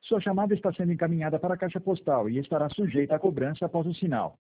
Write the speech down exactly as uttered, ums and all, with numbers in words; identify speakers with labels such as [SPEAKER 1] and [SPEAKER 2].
[SPEAKER 1] Sua chamada está sendo encaminhada para a caixa postal e estará sujeita a cobrança após o sinal.